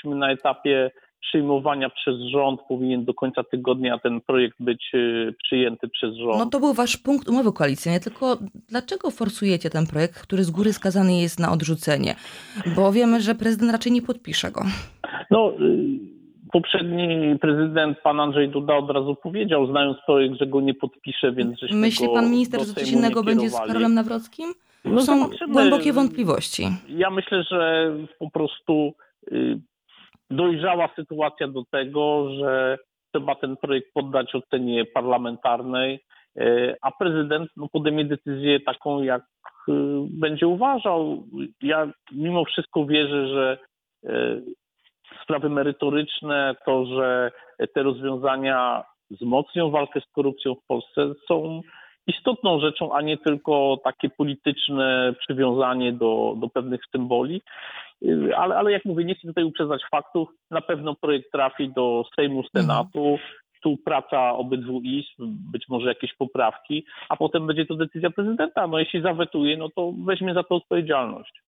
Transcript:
jesteśmy na etapie przyjmowania przez rząd. Powinien do końca tygodnia ten projekt być przyjęty przez rząd. No to był wasz punkt umowy koalicyjnej, tylko dlaczego forsujecie ten projekt, który z góry skazany jest na odrzucenie? Bo wiemy, że prezydent raczej nie podpisze go. No, poprzedni prezydent, pan Andrzej Duda, od razu powiedział, znając projekt, że go nie podpisze, więc żeśmy Myśli go pan minister, do że coś Sejmu nie innego będzie z kierowali. Karolem Nawrockim? No Są zobaczymy. głębokie wątpliwości. Ja myślę, że po prostu dojrzała sytuacja do tego, że trzeba ten projekt poddać ocenie parlamentarnej, a prezydent podejmie decyzję taką, jak będzie uważał. Ja mimo wszystko wierzę, że sprawy merytoryczne, to, że te rozwiązania wzmocnią walkę z korupcją w Polsce, są istotną rzeczą, a nie tylko takie polityczne przywiązanie do pewnych symboli. Ale jak mówię, nie chcę tutaj uprzedzać faktów. Na pewno projekt trafi do Sejmu, Senatu. Tu praca obydwu izb, być może jakieś poprawki, a potem będzie to decyzja prezydenta. No jeśli zawetuje, no to weźmie za to odpowiedzialność.